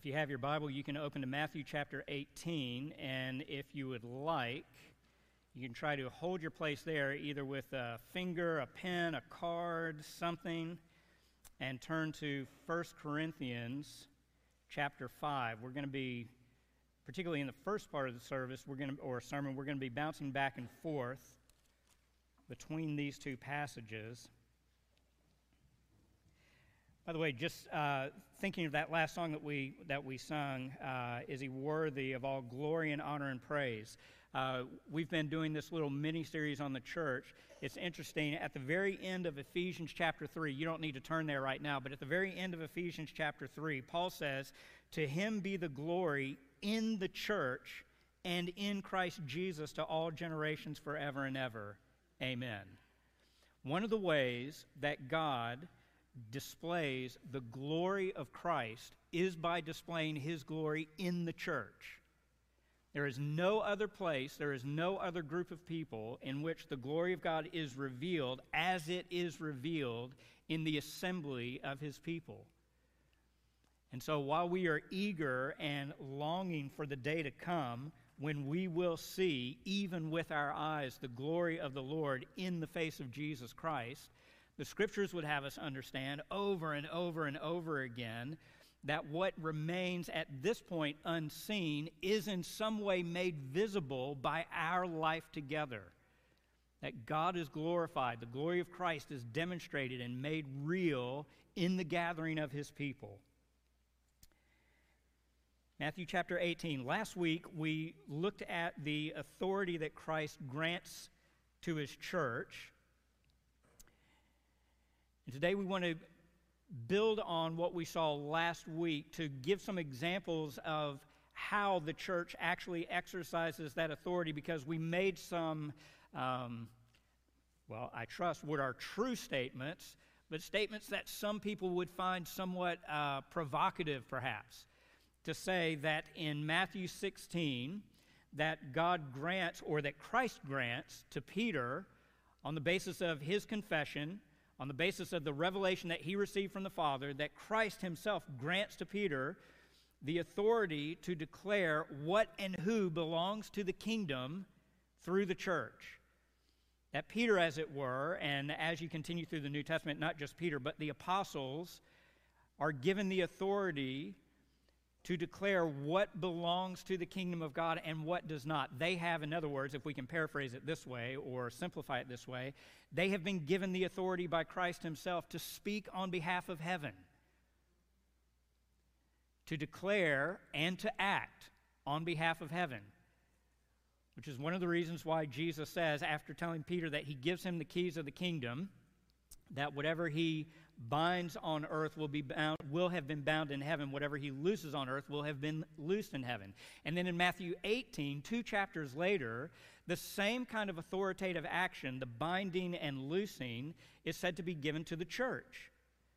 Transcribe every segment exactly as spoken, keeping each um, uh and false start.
you have your Bible, you can open to Matthew chapter eighteen, and if you would like, you can try to hold your place there either with a finger, a pen, a card, something, and turn to First Corinthians chapter five. We're going to be, particularly in the first part of the service, we're going to, or sermon, we're going to be bouncing back and forth between these two passages. By the way, just uh, thinking of that last song that we that we sung, uh, Is He Worthy of All Glory and Honor and Praise? Uh, we've been doing this little mini-series on the church. It's interesting, at the very end of Ephesians chapter three, you don't need to turn there right now, but at the very end of Ephesians chapter three, Paul says, "To Him be the glory in the church and in Christ Jesus to all generations forever and ever. Amen." One of the ways that God displays the glory of Christ is by displaying His glory in the church. There is no other place, there is no other group of people in which the glory of God is revealed as it is revealed in the assembly of His people. And so while we are eager and longing for the day to come when we will see, even with our eyes, the glory of the Lord in the face of Jesus Christ, the Scriptures would have us understand over and over and over again that what remains at this point unseen is in some way made visible by our life together. That God is glorified, the glory of Christ is demonstrated and made real in the gathering of His people. Matthew chapter eighteen. Last week we looked at the authority that Christ grants to His church. And today we want to build on what we saw last week to give some examples of how the church actually exercises that authority, because we made some, um, well, I trust what are true statements, but statements that some people would find somewhat uh, provocative perhaps, to say that in Matthew sixteen that God grants, or that Christ grants to Peter on the basis of his confession, on the basis of the revelation that he received from the Father, that Christ Himself grants to Peter the authority to declare what and who belongs to the kingdom through the church. That Peter, as it were, and as you continue through the New Testament, not just Peter, but the apostles, are given the authority to declare what belongs to the kingdom of God and what does not. They have, in other words, if we can paraphrase it this way or simplify it this way, they have been given the authority by Christ Himself to speak on behalf of heaven, to declare and to act on behalf of heaven, which is one of the reasons why Jesus says, after telling Peter that He gives him the keys of the kingdom, that whatever he binds on earth will be bound, will have been bound in heaven. Whatever he looses on earth will have been loosed in heaven. And then in Matthew eighteen, two chapters later, the same kind of authoritative action, the binding and loosing, is said to be given to the church.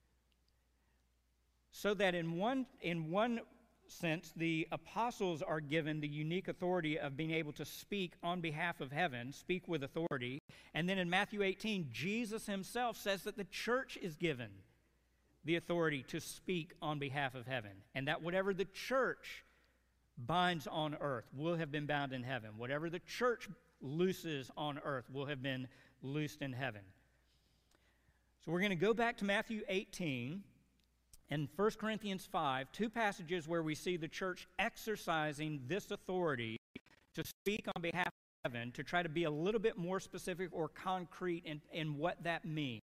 So that in one in one sense, the apostles are given the unique authority of being able to speak on behalf of heaven, speak with authority. And then in Matthew eighteen, Jesus Himself says that the church is given the authority to speak on behalf of heaven, and that whatever the church binds on earth will have been bound in heaven. Whatever the church looses on earth will have been loosed in heaven. So we're going to go back to Matthew eighteen and First Corinthians five, two passages where we see the church exercising this authority to speak on behalf of heaven, to try to be a little bit more specific or concrete in, in what that means.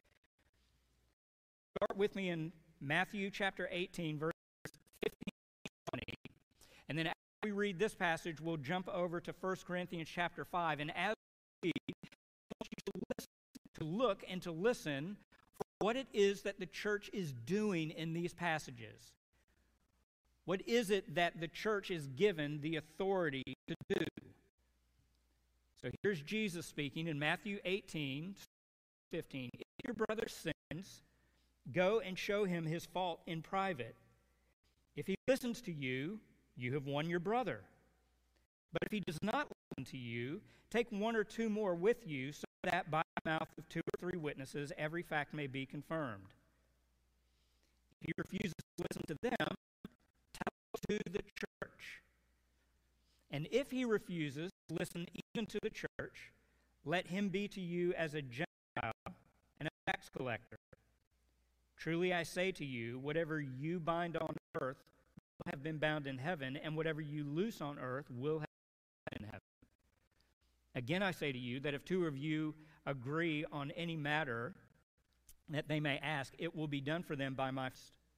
Start with me in Matthew chapter eighteen, verses fifteen to twenty. And then as we read this passage, we'll jump over to First Corinthians chapter five. And as we read, I want you to listen, to look and to listen for what it is that the church is doing in these passages. What is it that the church is given the authority to do? So here's Jesus speaking in Matthew eighteen, fifteen. If your brother sins, go and show him his fault in private. If he listens to you, you have won your brother. But if he does not listen to you, take one or two more with you, so that by the mouth of two or three witnesses every fact may be confirmed. If he refuses to listen to them, tell to the church. And if he refuses to listen even to the church, let him be to you as a Gentile and a tax collector. Truly I say to you, whatever you bind on earth will have been bound in heaven, and whatever you loose on earth will have been bound in heaven. Again I say to you that if two of you agree on any matter that they may ask, it will be done for them by my...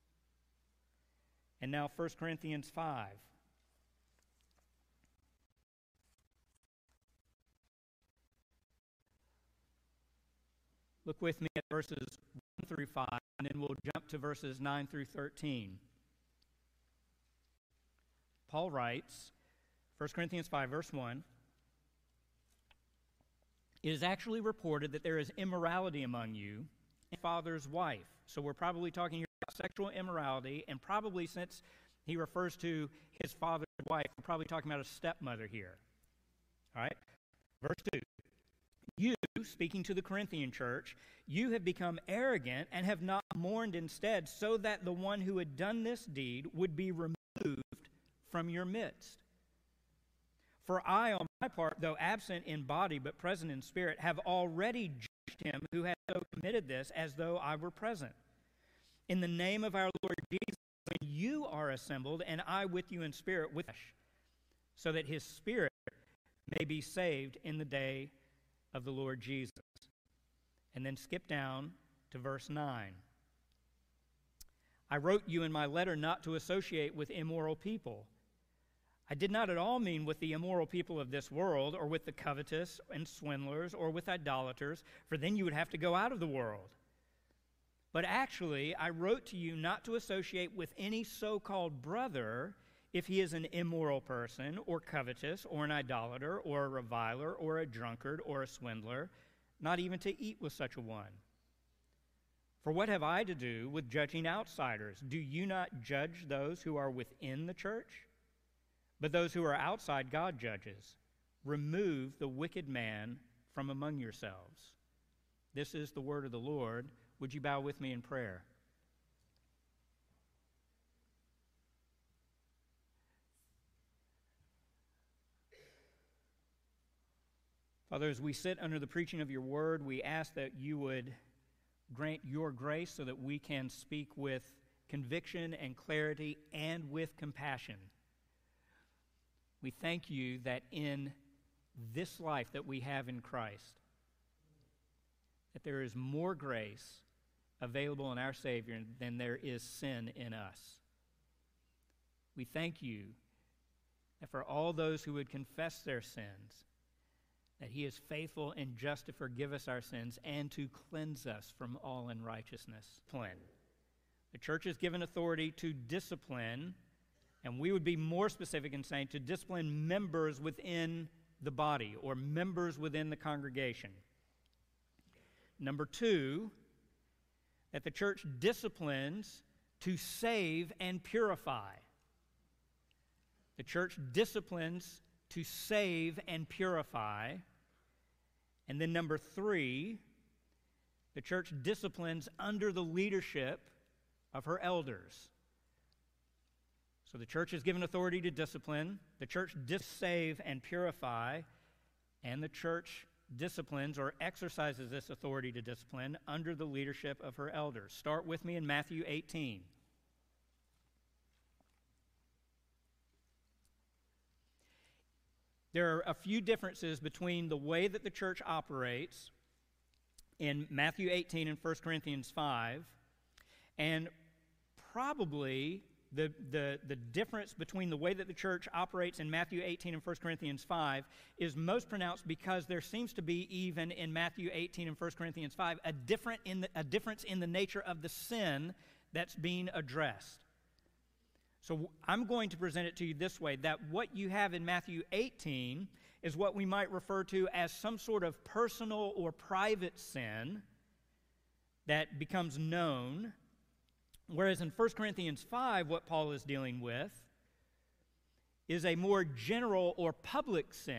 And now First Corinthians five. Look with me at verses one through five, and then we'll jump to verses nine through thirteen. Paul writes, First Corinthians five, verse one, "It is actually reported that there is immorality among you, and father's wife." So we're probably talking here about sexual immorality, and probably since he refers to his father's wife, we're probably talking about a stepmother here. All right? Verse two. "You," speaking to the Corinthian church, "you have become arrogant and have not mourned instead, so that the one who had done this deed would be removed from your midst. For I, on my part, though absent in body but present in spirit, have already judged him who had so committed this, as though I were present. In the name of our Lord Jesus, when you are assembled, and I with you in spirit, with flesh, so that his spirit may be saved in the day of the Lord Jesus." And then skip down to verse nine. "I wrote you in my letter not to associate with immoral people. I did not at all mean with the immoral people of this world, or with the covetous and swindlers, or with idolaters, for then you would have to go out of the world. But actually, I wrote to you not to associate with any so-called brother if he is an immoral person, or covetous, or an idolater, or a reviler, or a drunkard, or a swindler, not even to eat with such a one. For what have I to do with judging outsiders? Do you not judge those who are within the church? But those who are outside God judges. Remove the wicked man from among yourselves." This is the word of the Lord. Would you bow with me in prayer? Father, as we sit under the preaching of your word, we ask that you would grant your grace so that we can speak with conviction and clarity and with compassion. We thank you that in this life that we have in Christ, that there is more grace available in our Savior than there is sin in us. We thank you that for all those who would confess their sins, that he is faithful and just to forgive us our sins and to cleanse us from all unrighteousness. The church is given authority to discipline, and we would be more specific in saying to discipline members within the body or members within the congregation. Number two, that the church disciplines to save and purify. The church disciplines to save and purify. And then number three, the church disciplines under the leadership of her elders. So the church is given authority to discipline, the church dis- save and purify, and the church disciplines or exercises this authority to discipline under the leadership of her elders. Start with me in Matthew eighteen. There are a few differences between the way that the church operates in Matthew eighteen and First Corinthians five, and probably the, the, the difference between the way that the church operates in Matthew eighteen and First Corinthians five is most pronounced because there seems to be, even in Matthew eighteen and First Corinthians five, a, different in the, a difference in the nature of the sin that's being addressed. So I'm going to present it to you this way, that what you have in Matthew eighteen is what we might refer to as some sort of personal or private sin that becomes known, whereas in First Corinthians five, what Paul is dealing with is a more general or public sin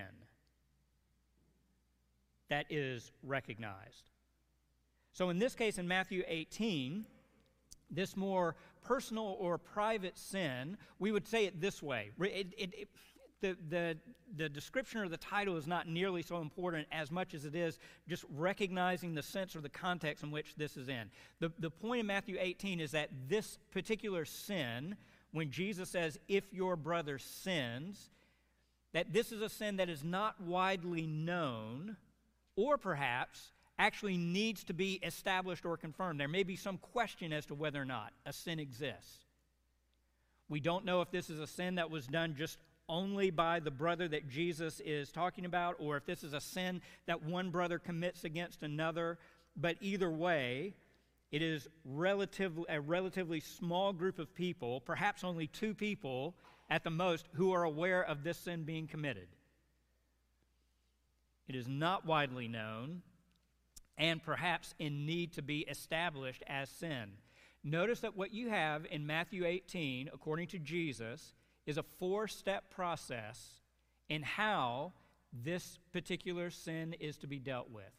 that is recognized. So in this case, in Matthew eighteen, this more personal or private sin, we would say it this way. It, it, it, the, the, the description or the title is not nearly so important as much as it is just recognizing the sense or the context in which this is in. The, the point in Matthew eighteen is that this particular sin, when Jesus says, if your brother sins, that this is a sin that is not widely known, or perhaps actually needs to be established or confirmed. There may be some question as to whether or not a sin exists. We don't know if this is a sin that was done just only by the brother that Jesus is talking about, or if this is a sin that one brother commits against another. But either way, it is relatively, a relatively small group of people, perhaps only two people at the most, who are aware of this sin being committed. It is not widely known, and perhaps in need to be established as sin. Notice that what you have in Matthew eighteen, according to Jesus, is a four-step process in how this particular sin is to be dealt with.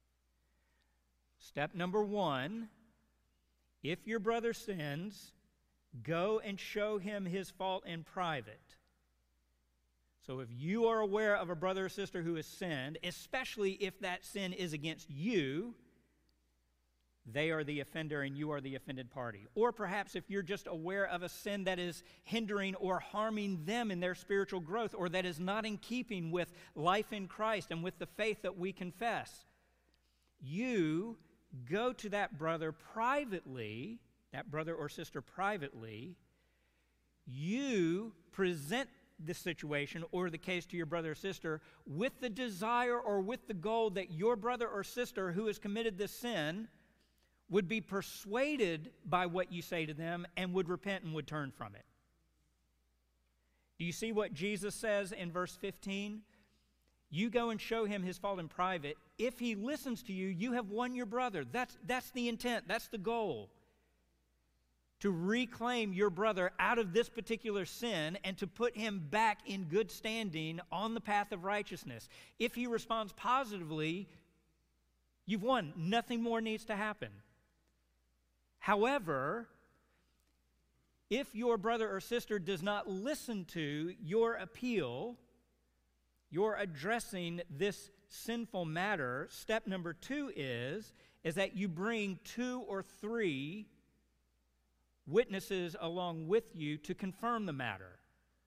Step number one, if your brother sins, go and show him his fault in private. So if you are aware of a brother or sister who has sinned, especially if that sin is against you, they are the offender and you are the offended party. Or perhaps if you're just aware of a sin that is hindering or harming them in their spiritual growth, or that is not in keeping with life in Christ and with the faith that we confess, you go to that brother privately, that brother or sister privately, you present the situation or the case to your brother or sister with the desire or with the goal that your brother or sister who has committed this sin would be persuaded by what you say to them and would repent and would turn from it. Do you see what Jesus says in verse fifteen? You go and show him his fault in private. If he listens to you, you have won your brother. That's, that's the intent. That's the goal. To reclaim your brother out of this particular sin and to put him back in good standing on the path of righteousness. If he responds positively, you've won. Nothing more needs to happen. However, if your brother or sister does not listen to your appeal, your addressing this sinful matter, step number two is, is that you bring two or three witnesses along with you to confirm the matter.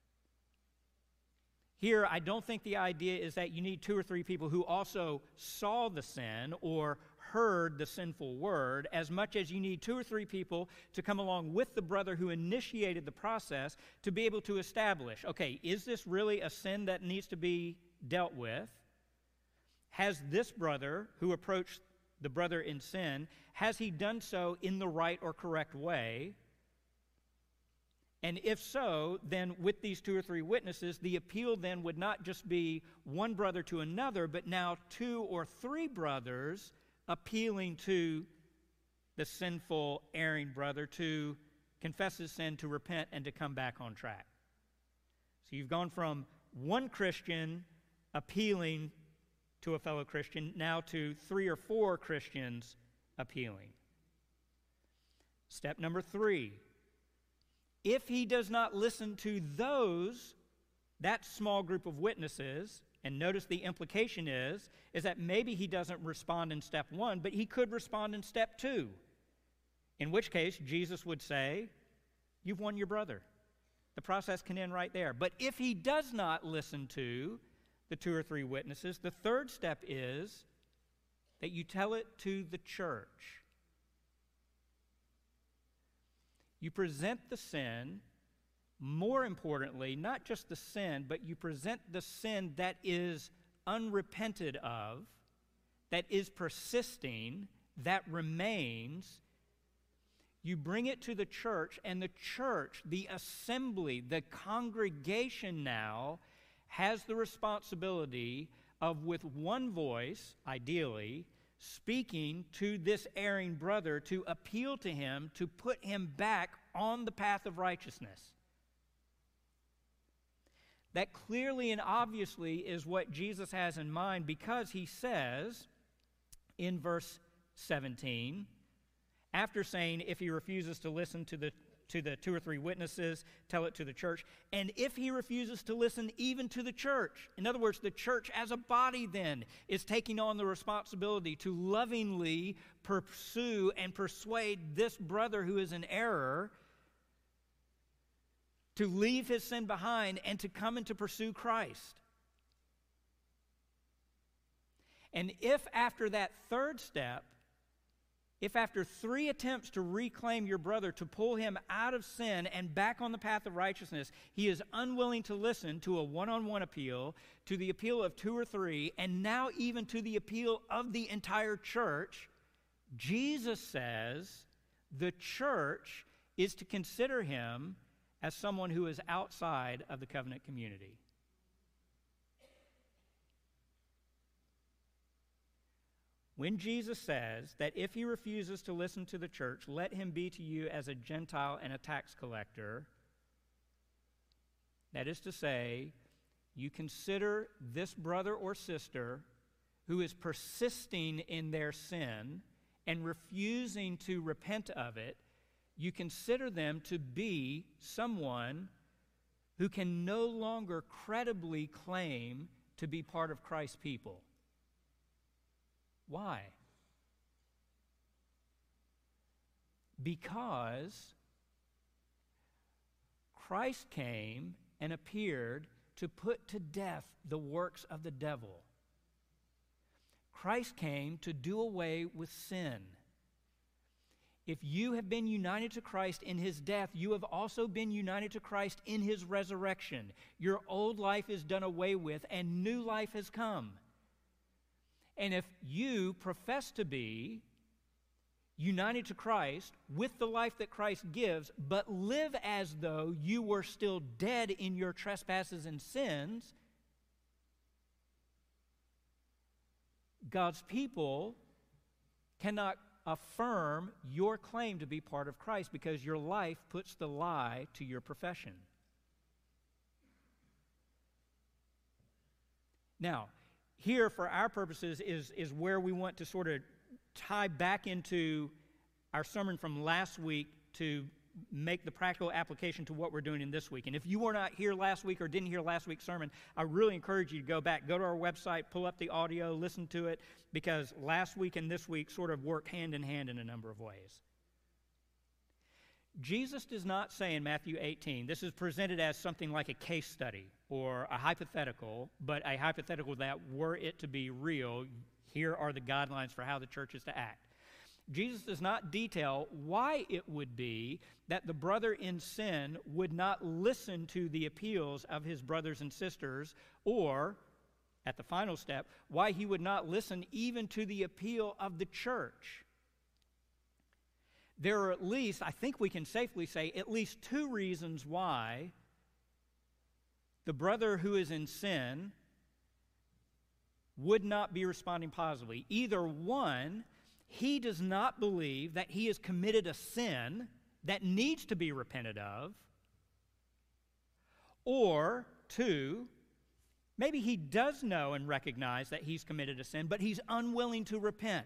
Here, I don't think the idea is that you need two or three people who also saw the sin or heard the sinful word, as much as you need two or three people to come along with the brother who initiated the process to be able to establish, okay, is this really a sin that needs to be dealt with? Has this brother who approached the brother in sin, has he done so in the right or correct way? And if so, then with these two or three witnesses, the appeal then would not just be one brother to another, but now two or three brothers appealing to the sinful, erring brother to confess his sin, to repent, and to come back on track. So you've gone from one Christian appealing to a fellow Christian now to three or four Christians appealing. Step number three. If he does not listen to those, that small group of witnesses, and notice the implication is, is that maybe he doesn't respond in step one, but he could respond in step two. In which case, Jesus would say, you've won your brother. The process can end right there. But if he does not listen to the two or three witnesses, the third step is that you tell it to the church. You present the sin, more importantly, not just the sin, but you present the sin that is unrepented of, that is persisting, that remains. You bring it to the church, and the church, the assembly, the congregation now has the responsibility of, with one voice, ideally, speaking to this erring brother to appeal to him, to put him back on the path of righteousness. That clearly and obviously is what Jesus has in mind, because he says in verse seventeen, after saying, if he refuses to listen to the to the two or three witnesses, tell it to the church. And if he refuses to listen even to the church, in other words, the church as a body then is taking on the responsibility to lovingly pursue and persuade this brother who is in error to leave his sin behind and to come and to pursue Christ. And if after that third step, if after three attempts to reclaim your brother, to pull him out of sin and back on the path of righteousness, he is unwilling to listen to a one-on-one appeal, to the appeal of two or three, and now even to the appeal of the entire church, Jesus says the church is to consider him as someone who is outside of the covenant community. When Jesus says that if he refuses to listen to the church, let him be to you as a Gentile and a tax collector, that is to say, you consider this brother or sister who is persisting in their sin and refusing to repent of it, you consider them to be someone who can no longer credibly claim to be part of Christ's people. Why? Because Christ came and appeared to put to death the works of the devil. Christ came to do away with sin. If you have been united to Christ in his death, you have also been united to Christ in his resurrection. Your old life is done away with and new life has come. And if you profess to be united to Christ with the life that Christ gives, but live as though you were still dead in your trespasses and sins, God's people cannot affirm your claim to be part of Christ because your life puts the lie to your profession. Now, here, for our purposes, is, is where we want to sort of tie back into our sermon from last week to make the practical application to what we're doing in this week. And if you were not here last week or didn't hear last week's sermon, I really encourage you to go back, go to our website, pull up the audio, listen to it, because last week and this week sort of work hand in hand in a number of ways. Jesus does not say in Matthew eighteen, this is presented as something like a case study or a hypothetical, but a hypothetical that were it to be real, here are the guidelines for how the church is to act. Jesus does not detail why it would be that the brother in sin would not listen to the appeals of his brothers and sisters, or, at the final step, why he would not listen even to the appeal of the church. There are at least, I think we can safely say, at least two reasons why the brother who is in sin would not be responding positively. Either one, he does not believe that he has committed a sin that needs to be repented of, or two, maybe he does know and recognize that he's committed a sin, but he's unwilling to repent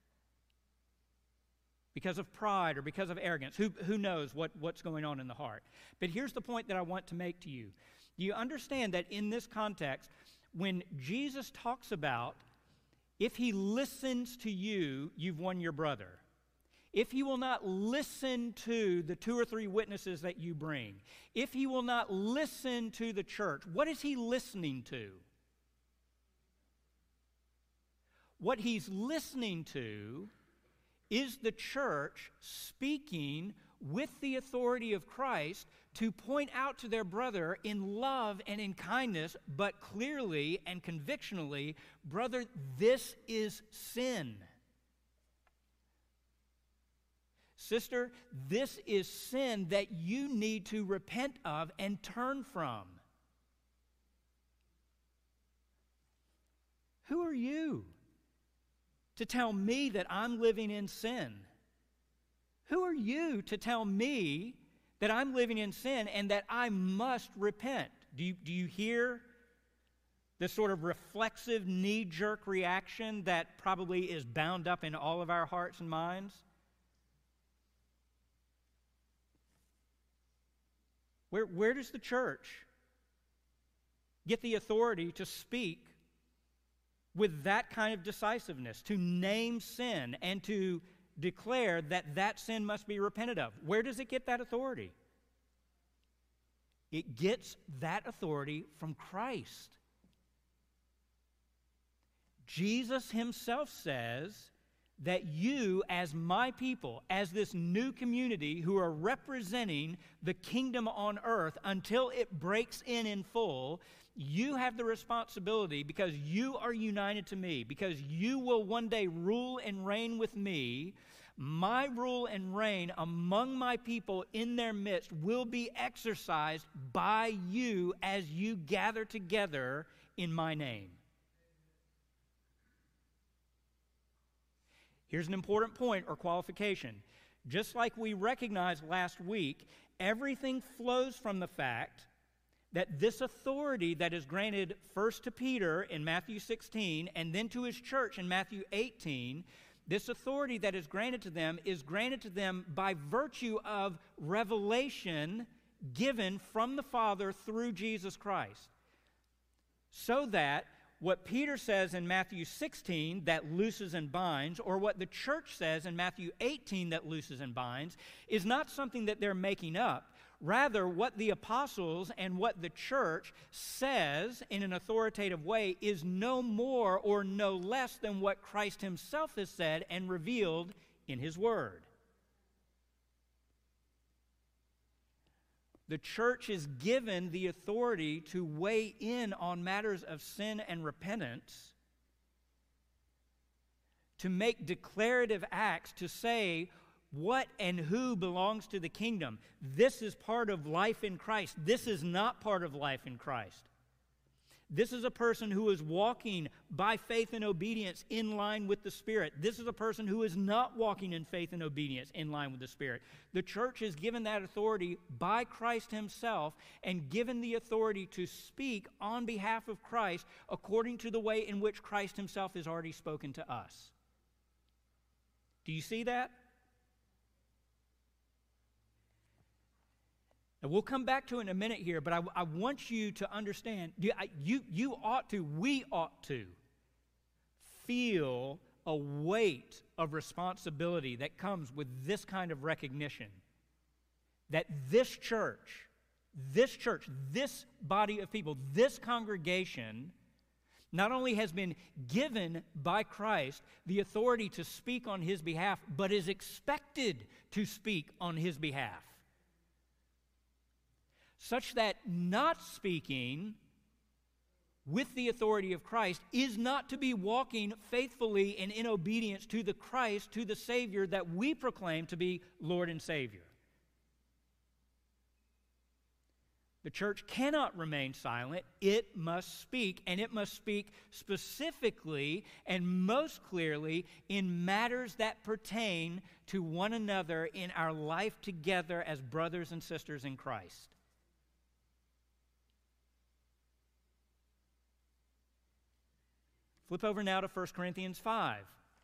because of pride or because of arrogance. Who, who knows what, what's going on in the heart? But here's the point that I want to make to you. You understand that in this context, when Jesus talks about if he listens to you, you've won your brother. If he will not listen to the two or three witnesses that you bring, if he will not listen to the church, what is he listening to? What he's listening to is the church speaking with the authority of Christ to point out to their brother in love and in kindness, but clearly and convictionally, brother, this is sin. Sister, this is sin that you need to repent of and turn from. Who are you to tell me that I'm living in sin? Who are you to tell me that I'm living in sin and that I must repent? Do you, do you hear the sort of reflexive knee-jerk reaction that probably is bound up in all of our hearts and minds? Where, where does the church get the authority to speak with that kind of decisiveness, to name sin and to declare that that sin must be repented of? Where does it get that authority? It gets that authority from Christ. Jesus himself says that you, as my people, as this new community who are representing the kingdom on earth until it breaks in in full, you have the responsibility, because you are united to me, because you will one day rule and reign with me. My rule and reign among my people in their midst will be exercised by you as you gather together in my name. Here's an important point or qualification. Just like we recognized last week, everything flows from the fact that this authority that is granted first to Peter in Matthew sixteen and then to his church in Matthew eighteen, this authority that is granted to them is granted to them by virtue of revelation given from the Father through Jesus Christ. So that what Peter says in Matthew sixteen that looses and binds, or what the church says in Matthew eighteen that looses and binds, is not something that they're making up. Rather, what the apostles and what the church says in an authoritative way is no more or no less than what Christ himself has said and revealed in his word. The church is given the authority to weigh in on matters of sin and repentance, to make declarative acts, to say what and who belongs to the kingdom. This is part of life in Christ. This is not part of life in Christ. This is a person who is walking by faith and obedience in line with the Spirit. This is a person who is not walking in faith and obedience in line with the Spirit. The church is given that authority by Christ himself and given the authority to speak on behalf of Christ according to the way in which Christ himself has already spoken to us. Do you see that? And we'll come back to it in a minute here, but I, I want you to understand, you, you, you ought to, we ought to feel a weight of responsibility that comes with this kind of recognition. That this church, this church, this body of people, this congregation, not only has been given by Christ the authority to speak on his behalf, but is expected to speak on his behalf. Such that not speaking with the authority of Christ is not to be walking faithfully and in obedience to the Christ, to the Savior that we proclaim to be Lord and Savior. The church cannot remain silent. It must speak, and it must speak specifically and most clearly in matters that pertain to one another in our life together as brothers and sisters in Christ. Flip over now to First Corinthians five.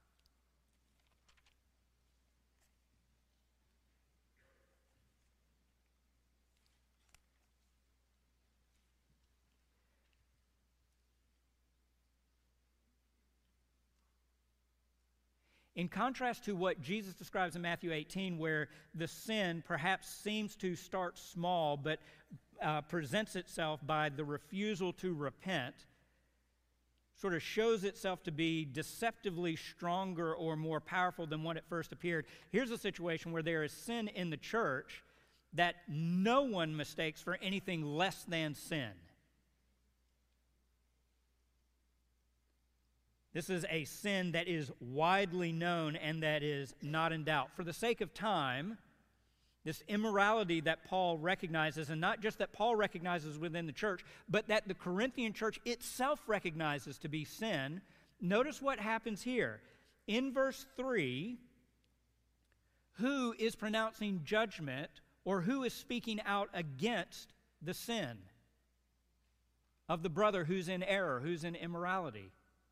In contrast to what Jesus describes in Matthew eighteen, where the sin perhaps seems to start small but uh, presents itself by the refusal to repent, sort of shows itself to be deceptively stronger or more powerful than when it first appeared. Here's a situation where there is sin in the church that no one mistakes for anything less than sin. This is a sin that is widely known and that is not in doubt. For the sake of time, this immorality that Paul recognizes, and not just that Paul recognizes within the church, but that the Corinthian church itself recognizes to be sin, notice what happens here. In verse three, who is pronouncing judgment or who is speaking out against the sin of the brother who's in error, who's in immorality?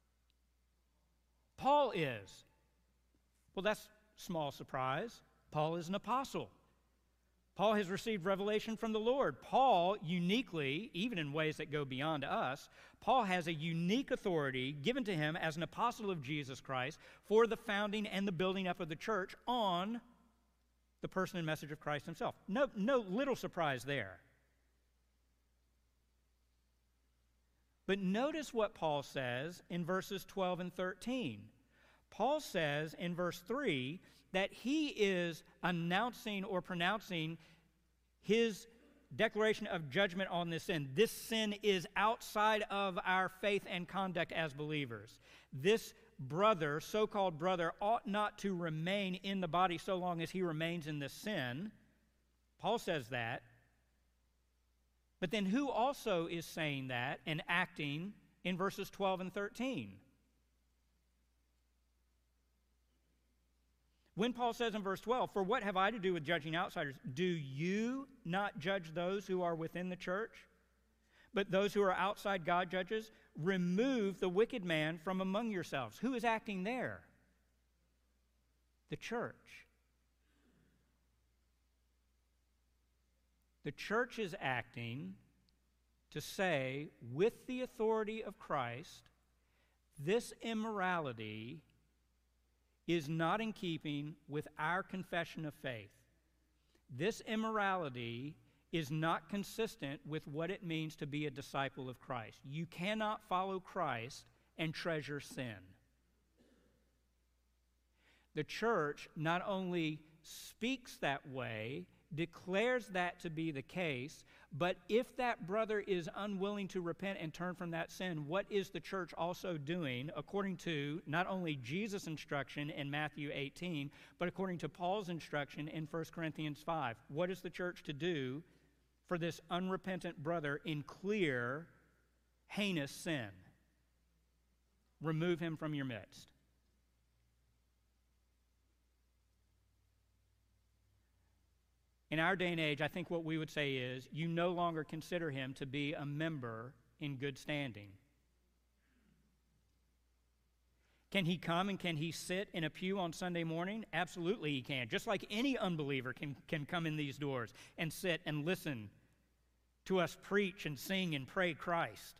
Paul is. Well, that's small surprise. Paul is an apostle. Paul has received revelation from the Lord. Paul, uniquely, even in ways that go beyond us, Paul has a unique authority given to him as an apostle of Jesus Christ for the founding and the building up of the church on the person and message of Christ himself. No, no little surprise there. But notice what Paul says in verses twelve and thirteen. Paul says in verse three that he is announcing or pronouncing his declaration of judgment on this sin. This sin is outside of our faith and conduct as believers. This brother, so-called brother, ought not to remain in the body so long as he remains in this sin. Paul says that. But then who also is saying that and acting in verses twelve and thirteen? When Paul says in verse twelve, "For what have I to do with judging outsiders? Do you not judge those who are within the church? But those who are outside God judges, remove the wicked man from among yourselves." Who is acting there? The church. The church is acting to say, with the authority of Christ, this immorality is not in keeping with our confession of faith. This immorality is not consistent with what it means to be a disciple of Christ. You cannot follow Christ and treasure sin. The church not only speaks that way, declares that to be the case, but if that brother is unwilling to repent and turn from that sin, what is the church also doing according to not only Jesus' instruction in Matthew eighteen, but according to Paul's instruction in First Corinthians five? What is the church to do for this unrepentant brother in clear, heinous sin? Remove him from your midst. In our day and age, I think what we would say is, you no longer consider him to be a member in good standing. Can he come and can he sit in a pew on Sunday morning? Absolutely he can. Just like any unbeliever can, can come in these doors and sit and listen to us preach and sing and pray Christ.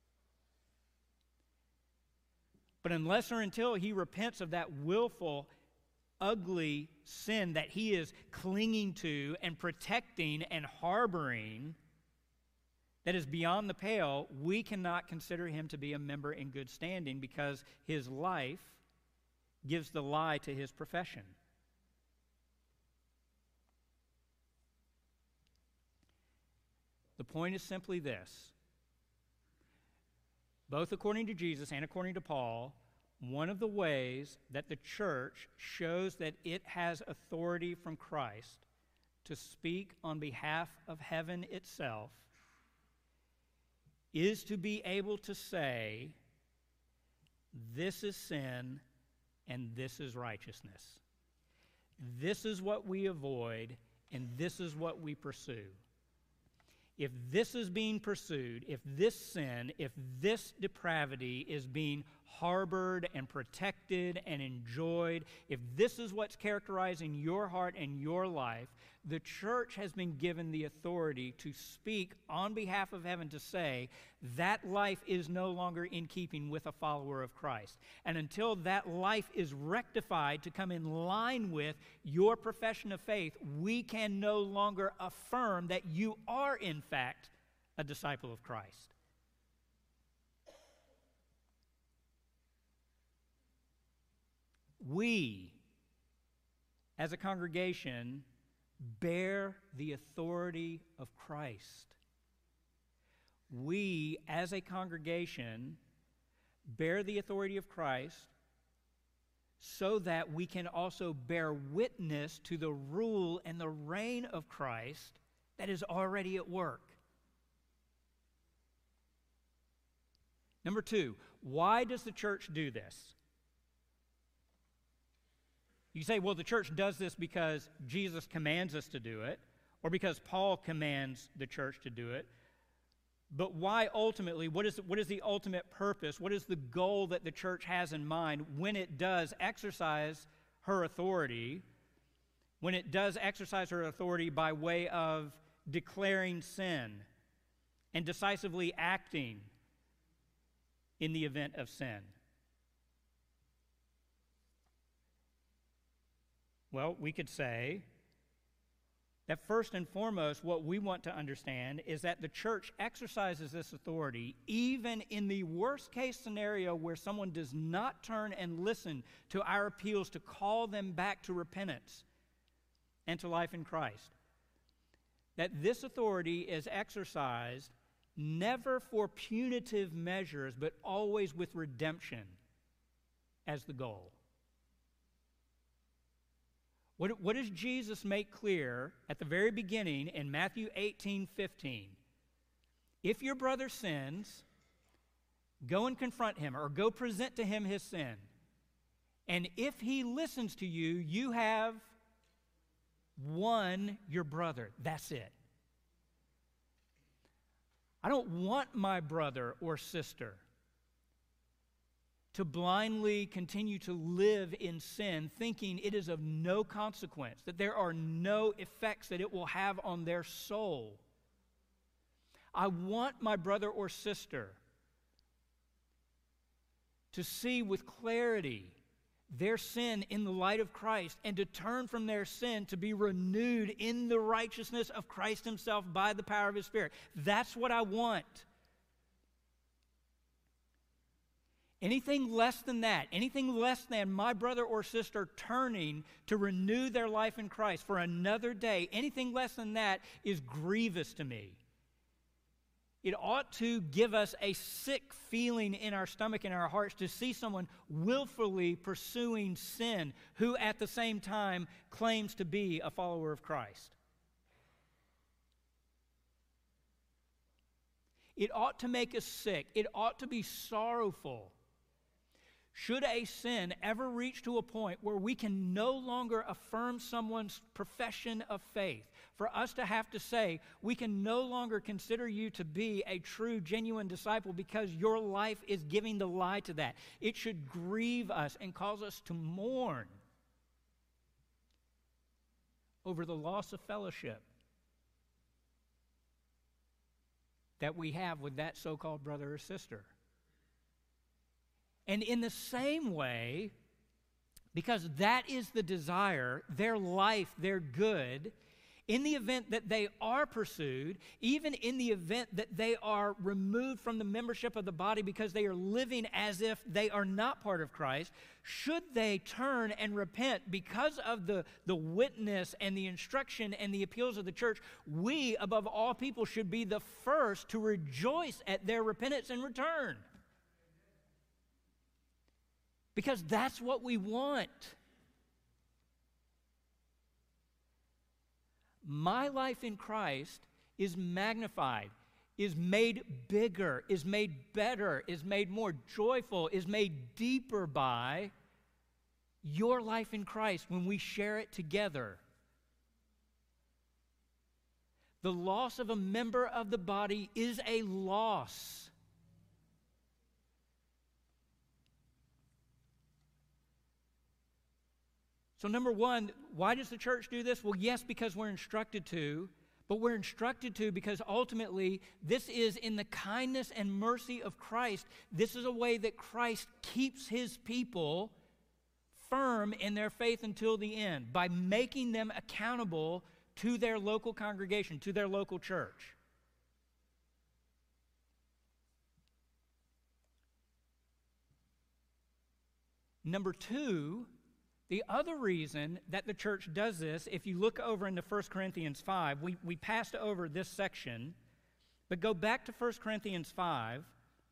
But unless or until he repents of that willful, ugly sin that he is clinging to and protecting and harboring that is beyond the pale, we cannot consider him to be a member in good standing because his life gives the lie to his profession. The point is simply this. Both according to Jesus and according to Paul, one of the ways that the church shows that it has authority from Christ to speak on behalf of heaven itself is to be able to say, this is sin and this is righteousness. This is what we avoid and this is what we pursue. If this is being pursued, if this sin, if this depravity is being harbored and protected and enjoyed, if this is what's characterizing your heart and your life, the church has been given the authority to speak on behalf of heaven to say that life is no longer in keeping with a follower of Christ. And until that life is rectified to come in line with your profession of faith, we can no longer affirm that you are in fact a disciple of Christ. We, as a congregation, bear the authority of Christ. We, as a congregation, bear the authority of Christ so that we can also bear witness to the rule and the reign of Christ that is already at work. Number two, why does the church do this? You say, well, the church does this because Jesus commands us to do it, or because Paul commands the church to do it. But why ultimately? What is, what is the ultimate purpose? What is the goal that the church has in mind when it does exercise her authority when it does exercise her authority by way of declaring sin and decisively acting in the event of sin? Well, we could say that first and foremost, what we want to understand is that the church exercises this authority even in the worst case scenario where someone does not turn and listen to our appeals to call them back to repentance and to life in Christ. That this authority is exercised never for punitive measures, but always with redemption as the goal. What, what does Jesus make clear at the very beginning in Matthew eighteen fifteen? If your brother sins, go and confront him, or go present to him his sin. And if he listens to you, you have won your brother. That's it. I don't want my brother or sister to blindly continue to live in sin, thinking it is of no consequence, that there are no effects that it will have on their soul. I want my brother or sister to see with clarity their sin in the light of Christ and to turn from their sin to be renewed in the righteousness of Christ himself by the power of his Spirit. That's what I want. Anything less than that, anything less than my brother or sister turning to renew their life in Christ for another day, anything less than that is grievous to me. It ought to give us a sick feeling in our stomach and our hearts to see someone willfully pursuing sin who at the same time claims to be a follower of Christ. It ought to make us sick. It ought to be sorrowful. Should a sin ever reach to a point where we can no longer affirm someone's profession of faith, for us to have to say, we can no longer consider you to be a true, genuine disciple because your life is giving the lie to that. It should grieve us and cause us to mourn over the loss of fellowship that we have with that so-called brother or sister. And in the same way, because that is the desire, their life, their good, in the event that they are pursued, even in the event that they are removed from the membership of the body because they are living as if they are not part of Christ, should they turn and repent because of the, the witness and the instruction and the appeals of the church, we, above all people, should be the first to rejoice at their repentance and return. Because that's what we want. My life in Christ is magnified, is made bigger, is made better, is made more joyful, is made deeper by your life in Christ when we share it together. The loss of a member of the body is a loss. So number one, why does the church do this? Well, yes, because we're instructed to, but we're instructed to because ultimately this is in the kindness and mercy of Christ. This is a way that Christ keeps his people firm in their faith until the end by making them accountable to their local congregation, to their local church. Number two, the other reason that the church does this, if you look over into First Corinthians five, we, we passed over this section, but go back to First Corinthians five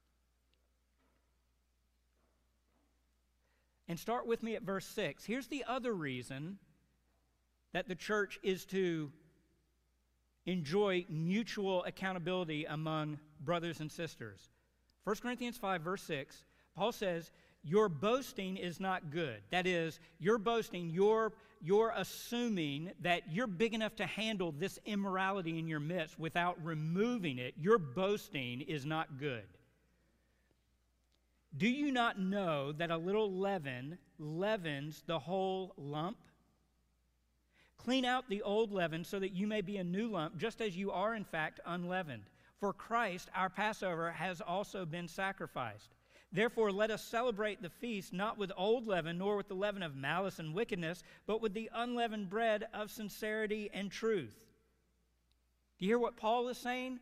and start with me at verse six. Here's the other reason that the church is to enjoy mutual accountability among brothers and sisters. First Corinthians five, verse six, Paul says, your boasting is not good. That is, you're boasting, you're, you're assuming that you're big enough to handle this immorality in your midst without removing it. Your boasting is not good. Do you not know that a little leaven leavens the whole lump? Clean out the old leaven so that you may be a new lump, just as you are in fact unleavened. For Christ, our Passover, has also been sacrificed. Therefore, let us celebrate the feast not with old leaven, nor with the leaven of malice and wickedness, but with the unleavened bread of sincerity and truth. Do you hear what Paul is saying?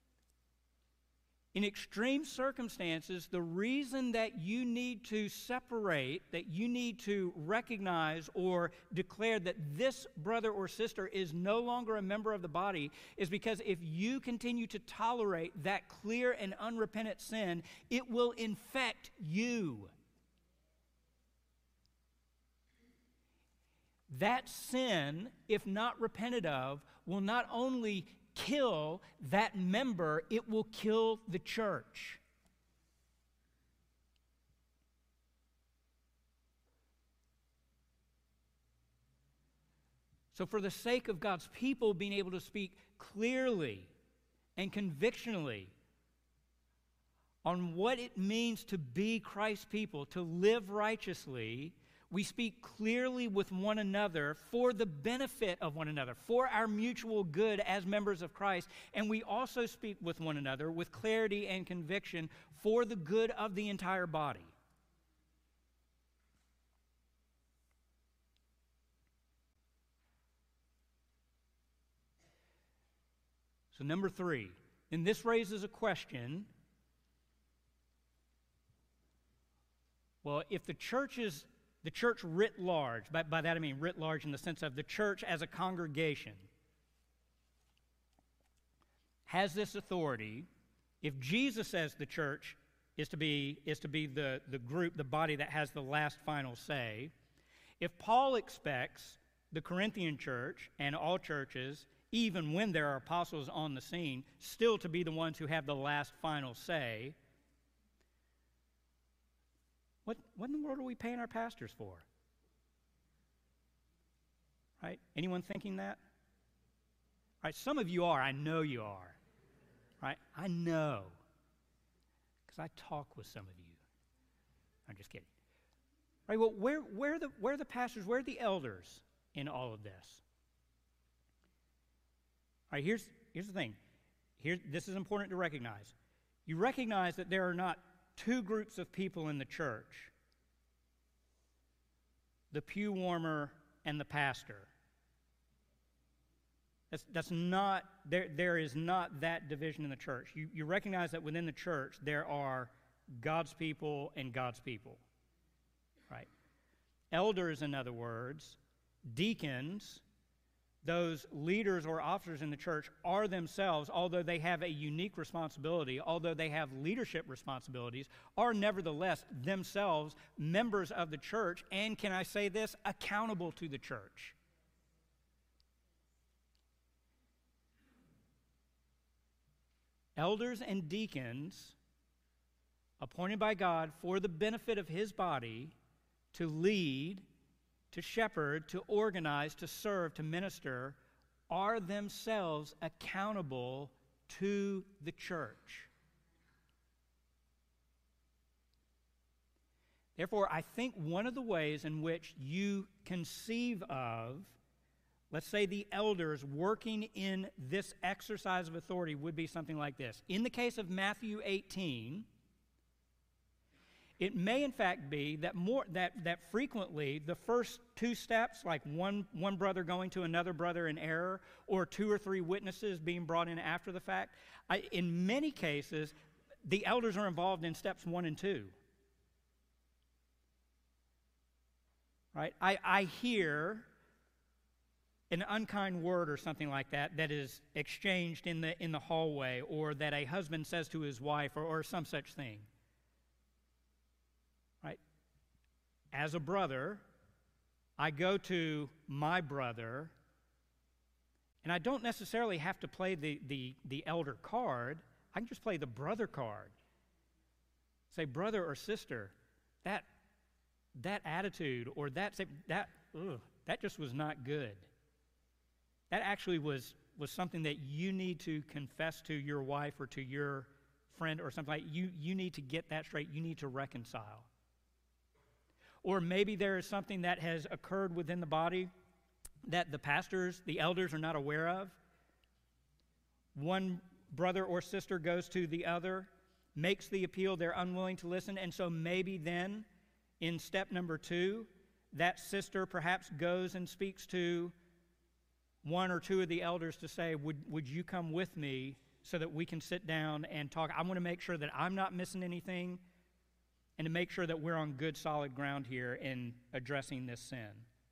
In extreme circumstances, the reason that you need to separate, that you need to recognize or declare that this brother or sister is no longer a member of the body is because if you continue to tolerate that clear and unrepentant sin, it will infect you. That sin, if not repented of, will not only kill that member, it will kill the church. So for the sake of God's people being able to speak clearly and convictionally on what it means to be Christ's people, to live righteously, we speak clearly with one another for the benefit of one another, for our mutual good as members of Christ. And we also speak with one another with clarity and conviction for the good of the entire body. So number three, and this raises a question. Well, if the church is The church writ large, by, by that I mean writ large in the sense of the church as a congregation, has this authority. If Jesus says the church is to be, is to be the, the group, the body that has the last final say, if Paul expects the Corinthian church and all churches, even when there are apostles on the scene, still to be the ones who have the last final say, What, what in the world are we paying our pastors for? Right? Anyone thinking that? Right? Some of you are. I know you are. Right? I know. Because I talk with some of you. I'm just kidding. Right? Well, where, where, are the, where are the pastors? Where are the elders in all of this? All right, here's, here's the thing. Here, this is important to recognize. You recognize that there are not two groups of people in the church: the pew warmer and the pastor. That's, that's not, there, there is not that division in the church. You, you recognize that within the church there are God's people and God's people, right? Elders, in other words, deacons, those leaders or officers in the church are themselves, although they have a unique responsibility, although they have leadership responsibilities, are nevertheless themselves members of the church, and can I say this, accountable to the church. Elders and deacons appointed by God for the benefit of His body to lead, to shepherd, to organize, to serve, to minister, are themselves accountable to the church. Therefore, I think one of the ways in which you conceive of, let's say, the elders working in this exercise of authority would be something like this. In the case of Matthew eighteen, it may in fact be that more that, that frequently the first two steps, like one, one brother going to another brother in error, or two or three witnesses being brought in after the fact, I, in many cases, the elders are involved in steps one and two. Right? I, I hear an unkind word or something like that that is exchanged in the in the hallway, or that a husband says to his wife, or, or some such thing. Right? As a brother, I go to my brother, and I don't necessarily have to play the, the, the elder card. I can just play the brother card. Say, brother or sister, that that attitude or that that ugh, that just was not good. That actually was, was something that you need to confess to your wife or to your friend or something like that. You, you need to get that straight. You need to reconcile. Or maybe there is something that has occurred within the body that the pastors, the elders, are not aware of. One brother or sister goes to the other, makes the appeal, they're unwilling to listen, and so maybe then, in step number two, that sister perhaps goes and speaks to one or two of the elders to say, would, would you come with me so that we can sit down and talk? I want to make sure that I'm not missing anything and to make sure that we're on good, solid ground here in addressing this sin.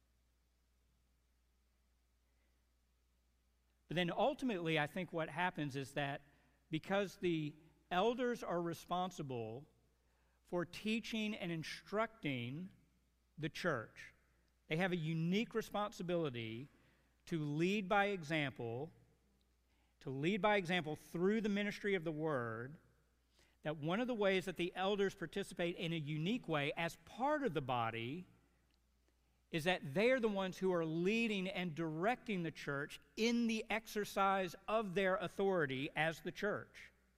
But then ultimately, I think what happens is that because the elders are responsible for teaching and instructing the church, they have a unique responsibility to lead by example, to lead by example through the ministry of the Word, that one of the ways that the elders participate in a unique way as part of the body is that they are the ones who are leading and directing the church in the exercise of their authority as the church.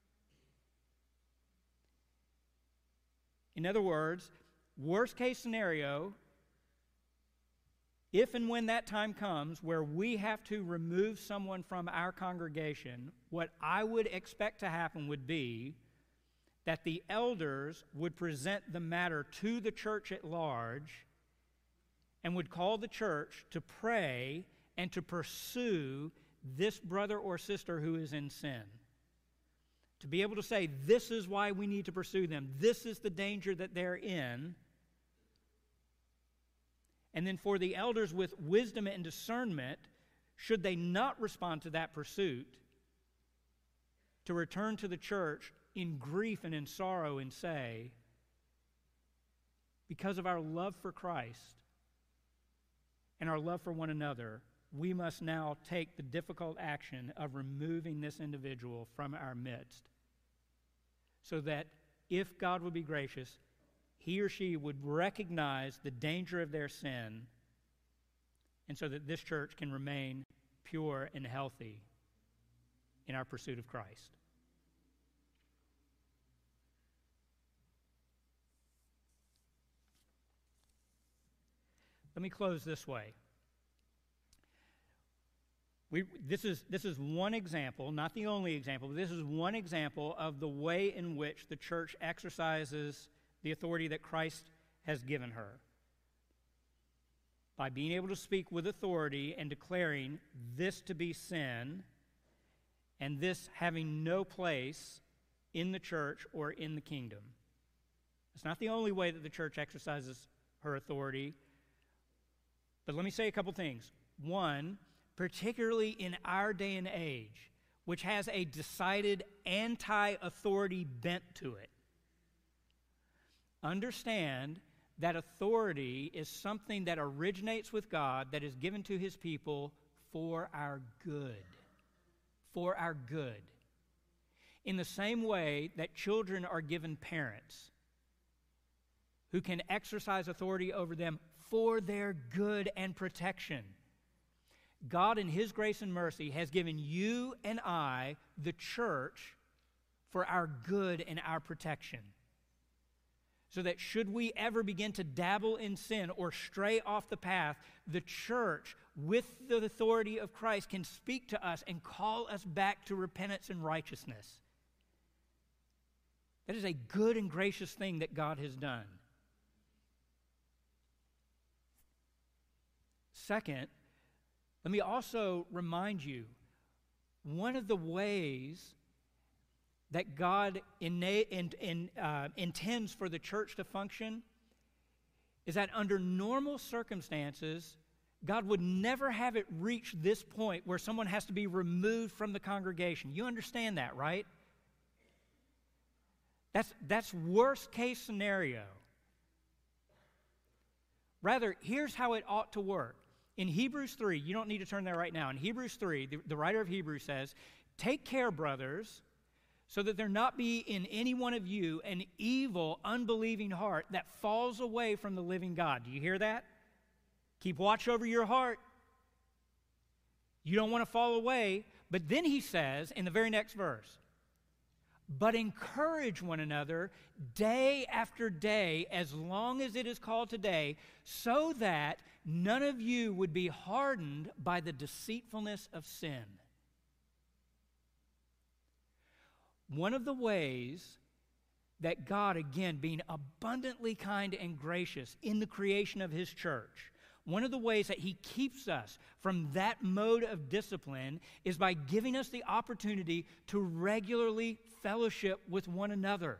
In other words, worst case scenario, if and when that time comes where we have to remove someone from our congregation, what I would expect to happen would be that the elders would present the matter to the church at large and would call the church to pray and to pursue this brother or sister who is in sin. To be able to say, this is why we need to pursue them. This is the danger that they're in. And then for the elders with wisdom and discernment, should they not respond to that pursuit, to return to the church in grief and in sorrow and say, because of our love for Christ and our love for one another, we must now take the difficult action of removing this individual from our midst, so that if God would be gracious, he or she would recognize the danger of their sin, and so that this church can remain pure and healthy in our pursuit of Christ. Let me close this way. We, this is, this is one example, not the only example, but this is one example of the way in which the church exercises the authority that Christ has given her. By being able to speak with authority and declaring this to be sin, and this having no place in the church or in the kingdom. It's not the only way that the church exercises her authority. But let me say a couple things. One, particularly in our day and age, which has a decided anti-authority bent to it, understand that authority is something that originates with God, that is given to his people for our good. For our good. In the same way that children are given parents who can exercise authority over them for their good and protection, God in his grace and mercy has given you and I, the church, for our good and our protection. So that should we ever begin to dabble in sin or stray off the path, the church, with the authority of Christ, can speak to us and call us back to repentance and righteousness. That is a good and gracious thing that God has done. Second, let me also remind you, one of the ways that God inna- in, in, uh, intends for the church to function is that under normal circumstances, God would never have it reach this point where someone has to be removed from the congregation. You understand that, right? That's, that's worst case scenario. Rather, here's how it ought to work. In Hebrews three, you don't need to turn there right now. In Hebrews three, the, the writer of Hebrews says, "Take care, brothers, so that there not be in any one of you an evil, unbelieving heart that falls away from the living God." Do you hear that? Keep watch over your heart. You don't want to fall away. But then he says in the very next verse, but encourage one another day after day, as long as it is called today, so that none of you would be hardened by the deceitfulness of sin. One of the ways that God, again, being abundantly kind and gracious in the creation of His church, one of the ways that He keeps us from that mode of discipline is by giving us the opportunity to regularly fellowship with one another,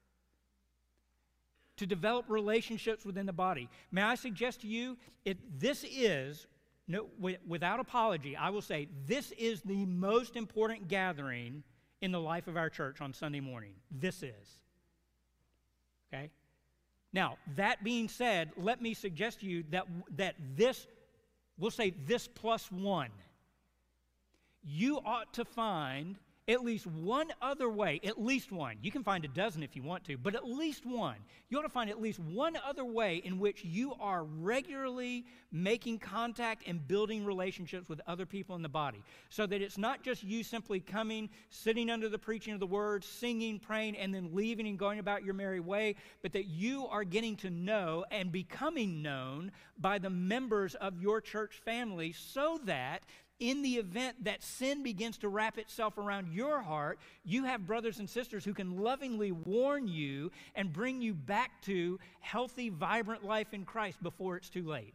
to develop relationships within the body. May I suggest to you, it, this is, no, w- without apology, I will say, this is the most important gathering in the life of our church on Sunday morning. This is. Okay? Now, that being said, let me suggest to you that, that this, we'll say this plus one, you ought to find at least one other way, at least one. You can find a dozen if you want to, but at least one. You ought to find at least one other way in which you are regularly making contact and building relationships with other people in the body, so that it's not just you simply coming, sitting under the preaching of the word, singing, praying, and then leaving and going about your merry way, but that you are getting to know and becoming known by the members of your church family, so that in the event that sin begins to wrap itself around your heart, you have brothers and sisters who can lovingly warn you and bring you back to healthy, vibrant life in Christ before it's too late.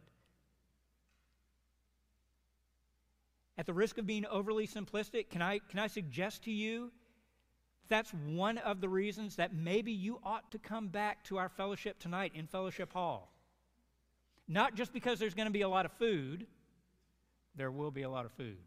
At the risk of being overly simplistic, can I, can I suggest to you that's one of the reasons that maybe you ought to come back to our fellowship tonight in Fellowship Hall. Not just because there's going to be a lot of food. There will be a lot of food.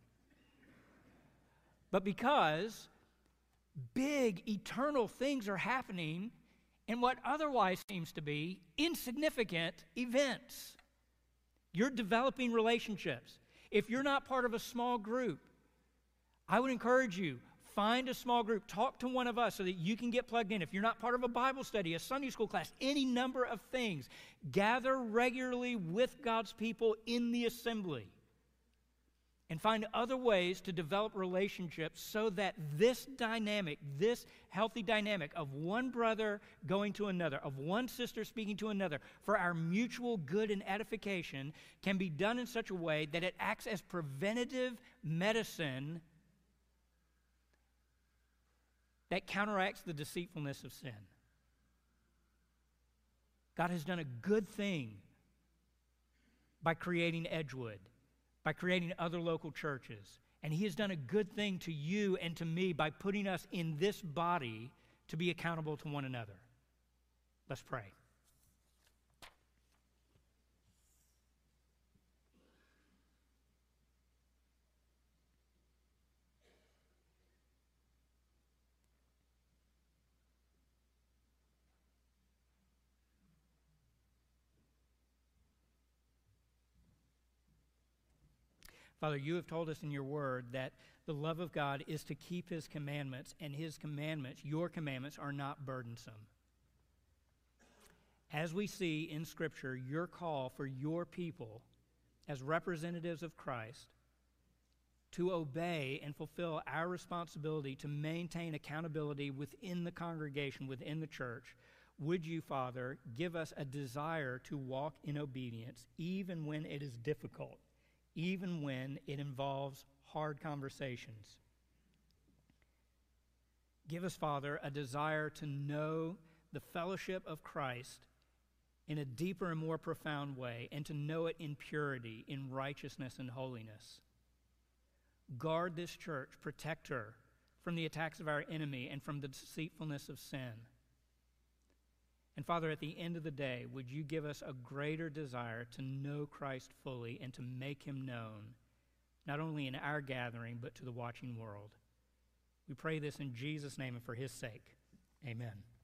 But because big, eternal things are happening in what otherwise seems to be insignificant events. You're developing relationships. If you're not part of a small group, I would encourage you, find a small group, talk to one of us so that you can get plugged in. If you're not part of a Bible study, a Sunday school class, any number of things, gather regularly with God's people in the assembly. And find other ways to develop relationships so that this dynamic, this healthy dynamic of one brother going to another, of one sister speaking to another, for our mutual good and edification, can be done in such a way that it acts as preventative medicine that counteracts the deceitfulness of sin. God has done a good thing by creating Edgewood, by creating other local churches. And He has done a good thing to you and to me by putting us in this body to be accountable to one another. Let's pray. Father, you have told us in your word that the love of God is to keep His commandments, and His commandments, your commandments, are not burdensome. As we see in Scripture, your call for your people as representatives of Christ to obey and fulfill our responsibility to maintain accountability within the congregation, within the church, would you, Father, give us a desire to walk in obedience even when it is difficult, even when it involves hard conversations. Give us, Father, a desire to know the fellowship of Christ in a deeper and more profound way, and to know it in purity, in righteousness and holiness. Guard this church, protect her from the attacks of our enemy and from the deceitfulness of sin. And Father, at the end of the day, would you give us a greater desire to know Christ fully and to make Him known, not only in our gathering, but to the watching world. We pray this in Jesus' name and for His sake. Amen.